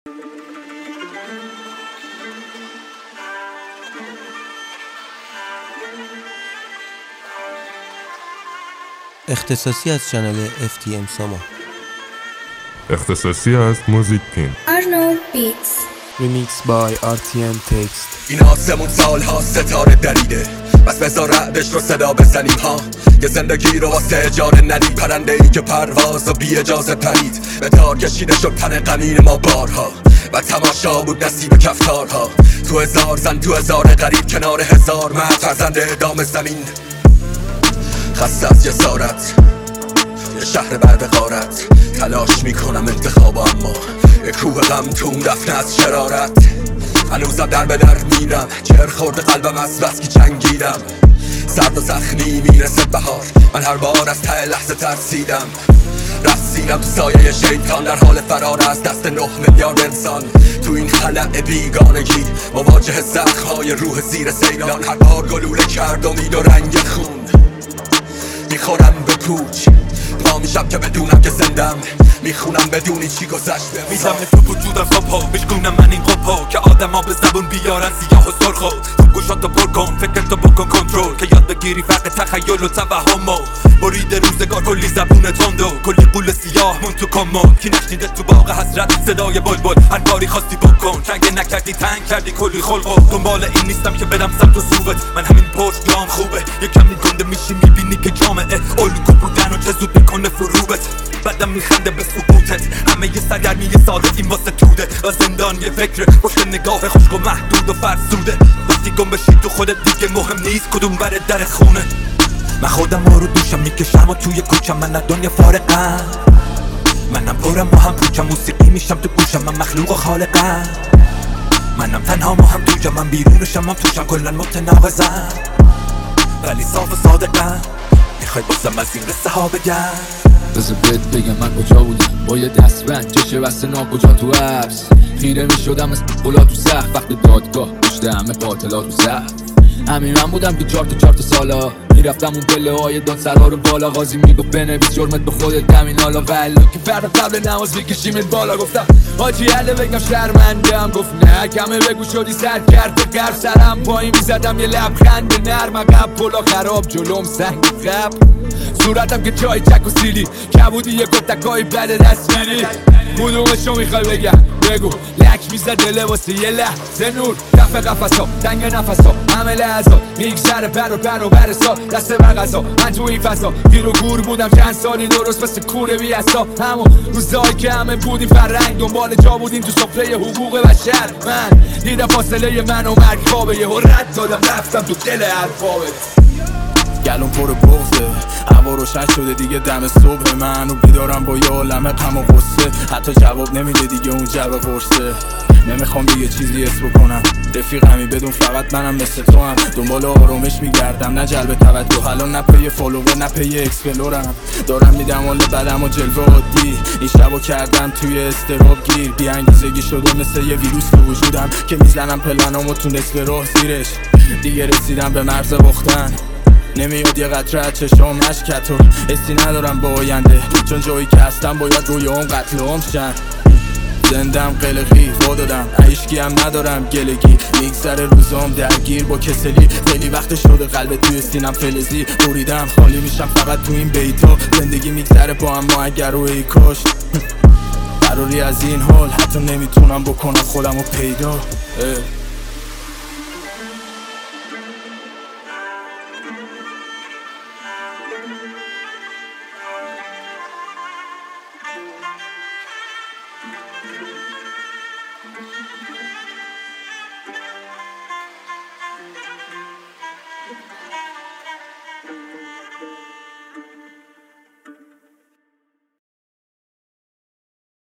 اختصاصی از چنل FTM ساما. اختصاصی از موزیک پین. Arnold Beats. Remix by RTM Text. این آسمون سالها ستاره دریده، بس بذار رعدش رو صدا بزنیم ها. یه زندگی رو واسه اجاره ندید، پرنده ای که پرواز و بی اجازه پرید. به دار کشیده شد تن غمین ما بارها و تماشا بود نصیب کفتارها. تو هزار زن تو هزار غریب، کنار هزار مرد فرزند اعدام زمین. خسته از جسارت یه شهر بعد غارت، تلاش میکنم انتخاب، اما یه کوه غم تو اون دفنه از شرارت. هنوزم در به در میرم، چهر خورده قلبم از بس که جنگیدم. سرد و زخمی میرسه بهار، من هر بار از ته لحظه ترسیدم. رسیدم تو سایه شیطان، در حال فرار از دست 9 میلیارد انسان. تو این خلأ بیگانگی مواجه زخم‌های روح زیر سیلان. هر بار گلوله کرد امید و رنگ خون، میخورم به پوچ پا میشم که بدونم که زندم. میخونم بدونی چی گذشته، میزم تو وجودم صبح بشکنم من این قبها که آدم ها به زبون بیارن سیاه و سرخو. تو گوشاتو پر کن، فکرتو بکن کنترل، که یاد بگیری فرق تخیل و توهمو. برید روزگار کلی زبون تندو، کلی قول سیاه مون تو کمون. کی نشنیده تو باغ حسرت صدای بلبل، هر کاری خواستی بکن، چنگ نکردی تنگ کردی کلی خلقو. دنبال این نیستم که بدم سمت و سوبت، من همین پشت جام خوبه. یکم گنده میشی میبینی که جامعه الگو بودن و چه زود میکنه فروبت. بعدم میخنده به سکوتت، همه یه سرگرمی ساده این واسه توده. و زندان یه فکر پشت نگاه خشک و محدود و فرسوده. وقتی گم بشی تو خودت دیگه مهم نیست کدوم بره در خونه. من خودم رو دوشم میکشم و توی کوچم، من از دنیا فارغم. منم پرم و هم پوچم، موسیقی میشم تو گوشم، من مخلوق و خالقم. منم تنها ما هم توشم، من بیرونشم هم توشم، کلن متناقضم ولی صاف و صادقم. میخوای بازم از این قصه ها بگم؟ بذار بهت بگم من کجا بودم با یه دستبند چشه بسته ناکجا تو حبس. خیره میشدم از قلا تو سخت، وقت دادگاه پشت همه قاتلات تو سخت. همین من بودم که 4 تا سالا میرفتم اون پله های داد سرها رو بالا. قاضی میگفت بنویس جرمت به خودت همین حالا، ولی که فردا قبل نماز بکشیمت بالا. گفتم حاجی عله بگم شرمندم، گفت نه کمه بگو شدی سرکرد گر. سرم پایین میزدم یه لبخند نرم، عقب پلا خراب جلوم سنگ خب. صورتم که چای چک و سیلی، کبودی یه کتکای بد دستگیری. کدومشو میخوای بگم بگو، لک میزده لباسی یه لحظه نور. کف قفصا تنگ نفسا همه لحظات میگذره پر و برسا. دست بر غذا من تو این فضا گیر و گور بودم چند سالی، درست مثل کوره بی اصلا. همون روزایی که همه بودیم فرنگ، دنبال جا بودیم تو سفره حقوق بشر. من دیدم فاصله من و مرگ خوابه، یه رد دادم رفتم تو دل الفابه. گلون پر بغضه، هوا روشن شده دیگه دم صبح. من رو بیدارم با یه عالمه غم و غصه، حتی جواب نمیده دیگه اون جواب قرصه. نمیخوام دیگه چیزی حس بکنم، رفیقمی بدون فقط منم مثل تو هم. دنبال آرامش میگردم نه جلب توجه، الان نه پی فالوور نه پی اکسپلورم. دارم میدم حال بدم و جلوه عادی، این شبو کردم توی استراب گیر. بی انگیزگی شده مثل یه ویروس تو وجودم که میزنم پلنامو تو نصف راه زیرش. دیگه رسیدم به مرز باختن، نمیاد یه قطره چشام مشکت و حسی ندارم با آینده، چون جایی که هستم باید روی اون قتل عام شن. زندم قلقی وا دادم، عشقی هم ندارم گلگی. میگذره روزام درگیر با کسلی، خیلی وقت شده قلب توی سینم فلزی. بریدم خالی میشم فقط تو این بیتا، زندگی میگذره با اما اگر رو ای کاش. فراری از این حال حتی نمیتونم بکنم خودمو پیدا.